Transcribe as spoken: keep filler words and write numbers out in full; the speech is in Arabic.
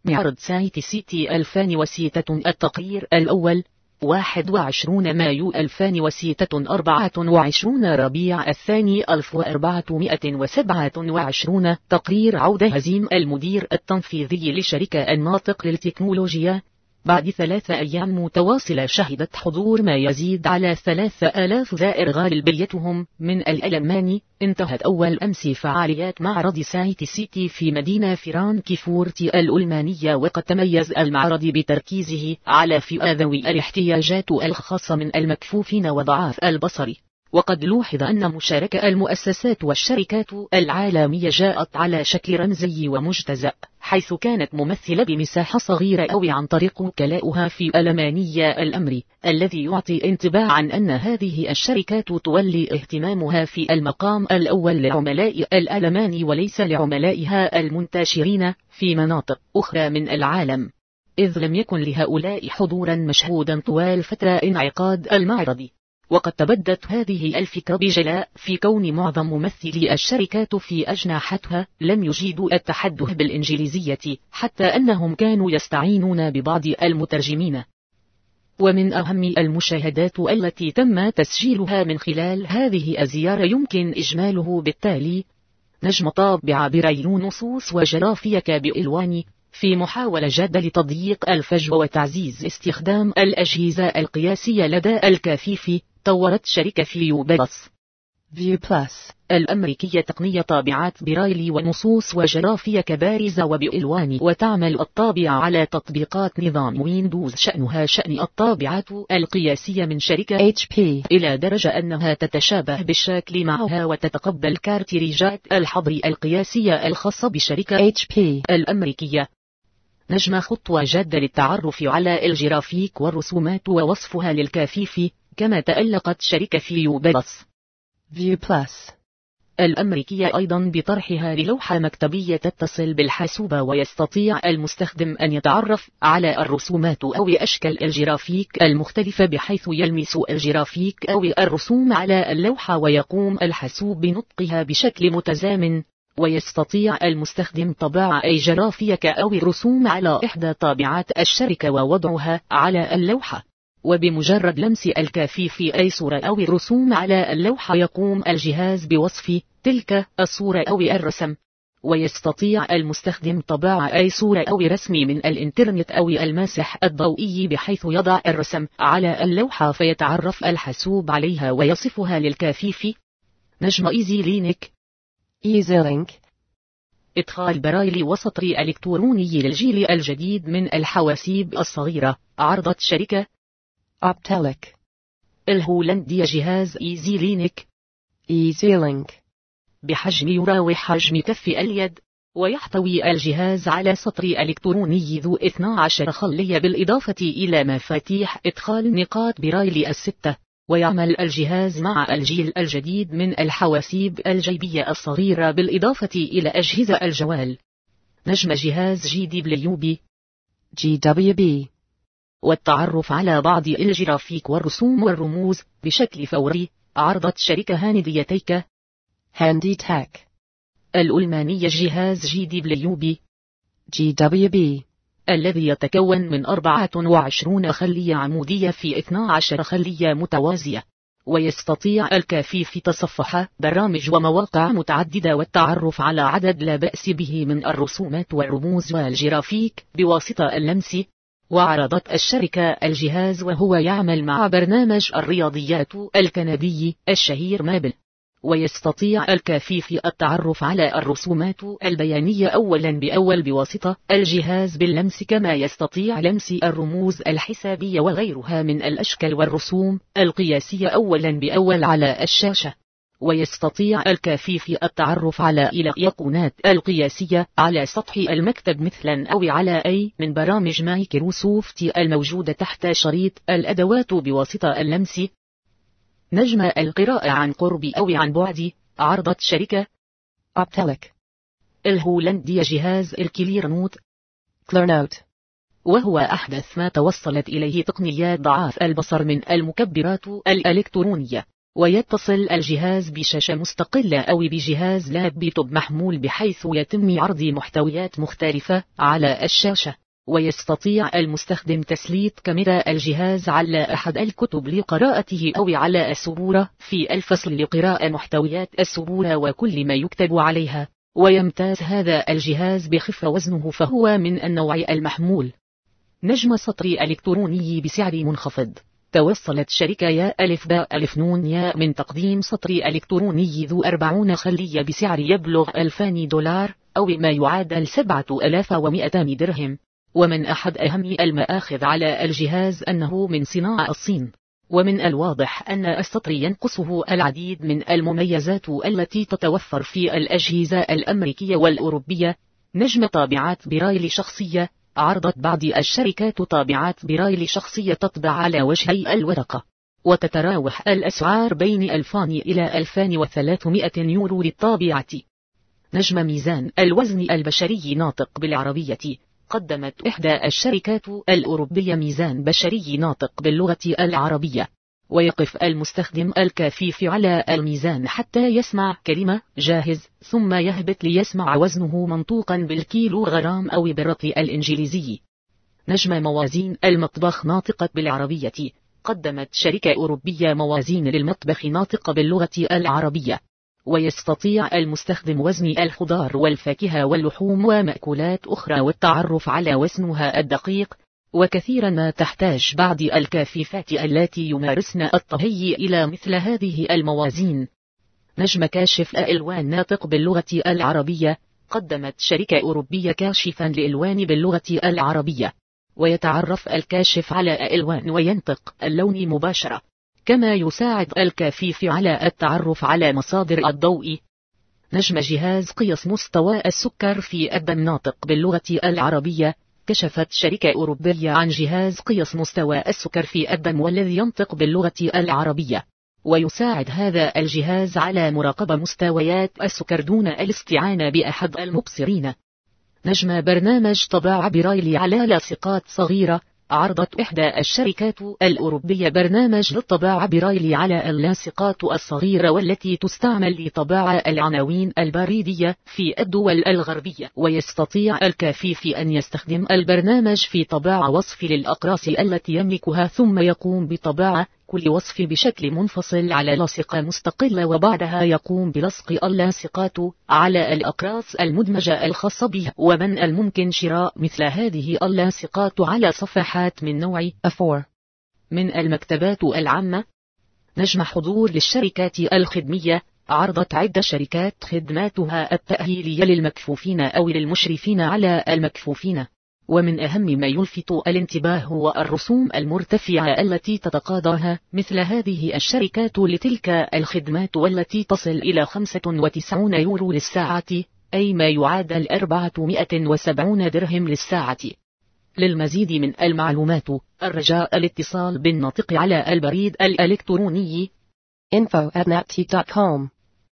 معرض سايت سيتي ألفين وستة. التقرير الأول واحد وعشرين مايو ألفين وستة. أربعة وعشرين ربيع الثاني ألف وأربعمائة وسبعة وعشرين. تقرير عودة هزيم المدير التنفيذي لشركة الناطق للتكنولوجيا. بعد ثلاثة أيام متواصلة شهدت حضور ما يزيد على ثلاثة آلاف زائر غالبيتهم من الألمان، انتهت أول أمس فعاليات معرض سايت سيتي في مدينة فرانكفورت الألمانية، وقد تميز المعرض بتركيزه على فئة ذوي الاحتياجات الخاصة من المكفوفين وضعاف البصر. وقد لوحظ أن مشاركة المؤسسات والشركات العالمية جاءت على شكل رمزي ومجتزأ، حيث كانت ممثلة بمساحة صغيرة أو عن طريق وكلاؤها في ألمانية الأمر، الذي يعطي انطباعا أن هذه الشركات تولي اهتمامها في المقام الأول لعملاء الألمان وليس لعملائها المنتشرين في مناطق أخرى من العالم، إذ لم يكن لهؤلاء حضورا مشهودا طوال فترة انعقاد المعرض. وقد تبدت هذه الفكرة بجلاء في كون معظم ممثلي الشركات في أجنحتها لم يجيدوا التحدث بالإنجليزية، حتى أنهم كانوا يستعينون ببعض المترجمين. ومن أهم المشاهدات التي تم تسجيلها من خلال هذه الزيارة يمكن إجماله بالتالي: نجم طابع برايل نصوص وجرافيك بإلوان في محاولة جادة لتضييق الفجوة وتعزيز استخدام الأجهزة القياسية لدى الكفيف. طورت شركة فيو بلس View Plus الأمريكية تقنية طابعات برايل ونصوص وجرافيك بارزة وبإلوان، وتعمل الطابعة على تطبيقات نظام ويندوز شأنها شأن الطابعات القياسية من شركة إتش بي، إلى درجة أنها تتشابه بالشكل معها وتتقبل كارتريجات الحظر القياسية الخاصة بشركة إتش بي الأمريكية. نجم خطوة جادة للتعرف على الجرافيك والرسومات ووصفها للكفيف. كما تألقت شركة فيو بلس View Plus الأمريكية أيضا بطرحها للوحة مكتبية تتصل بالحاسوب، ويستطيع المستخدم أن يتعرف على الرسومات أو أشكال الجرافيك المختلفة بحيث يلمس الجرافيك أو الرسوم على اللوحة ويقوم الحاسوب بنطقها بشكل متزامن. ويستطيع المستخدم طباعة أي جرافيك أو الرسوم على إحدى طابعات الشركة ووضعها على اللوحة، وبمجرد لمس الكفيف أي صورة أو الرسوم على اللوحة يقوم الجهاز بوصف تلك الصورة أو الرسم. ويستطيع المستخدم طباعة أي صورة أو رسم من الإنترنت أو الماسح الضوئي بحيث يضع الرسم على اللوحة فيتعرف الحاسوب عليها ويصفها للكفيف. نجم إيزي لينك إيزي لينك إدخال برايل وسطي إلكتروني للجيل الجديد من الحواسيب الصغيرة. عرضت شركة أوبتيليك الهولندية جهاز إيزي لينك إيزي لينك بحجم يراوح حجم كف اليد، ويحتوي الجهاز على سطر إلكتروني ذو اثنتا عشرة خلية بالإضافة إلى مفاتيح إدخال نقاط برايل الستة. ويعمل الجهاز مع الجيل الجديد من الحواسيب الجيبية الصغيرة بالإضافة إلى أجهزة الجوال. نجم جهاز جي دبليو بي جي دبليو بي والتعرف على بعض الجرافيك والرسوم والرموز بشكل فوري. عرضت شركة هانديتيك هاندي تاك الألمانية جهاز جي دبليو بي جي دبليو بي الذي يتكون من أربعة وعشرين خلية عمودية في اثنتا عشرة خلية متوازية، ويستطيع الكفيف تصفح برامج ومواقع متعددة والتعرف على عدد لا بأس به من الرسومات والرموز والجرافيك بواسطة اللمس. وعرضت الشركة الجهاز وهو يعمل مع برنامج الرياضيات الكندي الشهير مابل، ويستطيع الكفيف التعرف على الرسومات البيانية أولا بأول بواسطة الجهاز باللمس، كما يستطيع لمس الرموز الحسابية وغيرها من الأشكال والرسوم القياسية أولا بأول على الشاشة. ويستطيع الكفيف التعرف على الأيقونات القياسية على سطح المكتب مثلا أو على أي من برامج مايكروسوفت الموجودة تحت شريط الأدوات بواسطة اللمس. نجم القراءة عن قرب أو عن بعد. عرضت شركة أوبتيليك الهولندية جهاز الكلير نوت كليرنوت، وهو أحدث ما توصلت إليه تقنيات ضعاف البصر من المكبرات الإلكترونية. ويتصل الجهاز بشاشة مستقلة أو بجهاز لابتوب محمول بحيث يتم عرض محتويات مختلفة على الشاشة. ويستطيع المستخدم تسليط كاميرا الجهاز على أحد الكتب لقراءته أو على السبورة في الفصل لقراءة محتويات السبورة وكل ما يكتب عليها. ويمتاز هذا الجهاز بخفة وزنه فهو من النوع المحمول. نجم سطر إلكتروني بسعر منخفض. توصلت شركة يا ألف باء ألف نون يا من تقديم سطر إلكتروني ذو أربعين خلية بسعر يبلغ ألفان دولار أو ما يعادل سبعة آلاف ومئتان درهم. ومن أحد أهم المآخذ على الجهاز أنه من صناعة الصين. ومن الواضح أن السطر ينقصه العديد من المميزات التي تتوفر في الأجهزة الأمريكية والأوروبية. نجم طابعات برايل شخصية. عرضت بعض الشركات طابعات برايل شخصية تطبع على وجهي الورقة، وتتراوح الأسعار بين ألفان إلى ألفان وثلاثمئة يورو للطابعة. نجم ميزان الوزن البشري ناطق بالعربية. قدمت إحدى الشركات الأوروبية ميزان بشري ناطق باللغة العربية. ويقف المستخدم الكفيف على الميزان حتى يسمع كلمة جاهز ثم يهبط ليسمع وزنه منطوقا بالكيلو غرام أو بالرطل الإنجليزي. نجم موازين المطبخ ناطقة بالعربية. قدمت شركة أوروبية موازين للمطبخ ناطقة باللغة العربية. ويستطيع المستخدم وزن الخضار والفاكهة واللحوم ومأكولات أخرى والتعرف على وزنها الدقيق. وكثيرا ما تحتاج بعض الكافيفات التي يمارسن الطهي إلى مثل هذه الموازين. نجم كاشف ألوان ناطق باللغة العربية. قدمت شركة أوروبية كاشفا لألوان باللغة العربية. ويتعرف الكاشف على ألوان وينطق اللون مباشرة، كما يساعد الكفيف على التعرف على مصادر الضوء. نجم جهاز قياس مستوى السكر في الدم ناطق باللغة العربية. كشفت شركة أوروبية عن جهاز قياس مستوى السكر في الدم والذي ينطق باللغة العربية. ويساعد هذا الجهاز على مراقبة مستويات السكر دون الاستعانة بأحد المبصرين. نجم برنامج طباعة برايل على لاصقات صغيرة. عرضت إحدى الشركات الأوروبية برنامج للطباعة برايل على اللاصقات الصغيرة والتي تستعمل لطباعة العناوين البريدية في الدول الغربية. ويستطيع الكفيف أن يستخدم البرنامج في طباعة وصف للأقراص التي يملكها ثم يقوم بطباعة كل وصف بشكل منفصل على لاصقة مستقلة وبعدها يقوم بلصق اللاصقات على الأقراص المدمجة الخاصة بها. ومن الممكن شراء مثل هذه اللاصقات على صفحات من نوع أفور من المكتبات العامة. نجم حضور للشركات الخدمية. عرضت عدة شركات خدماتها التأهيلية للمكفوفين أو للمشرفين على المكفوفين. ومن أهم ما يلفت الانتباه هو الرسوم المرتفعة التي تتقاضاها مثل هذه الشركات لتلك الخدمات والتي تصل إلى خمسة وتسعين يورو للساعة، أي ما يعادل أربعمئة وسبعين درهم للساعة. للمزيد من المعلومات الرجاء الاتصال بالناطق على البريد الإلكتروني info at naptech dot com.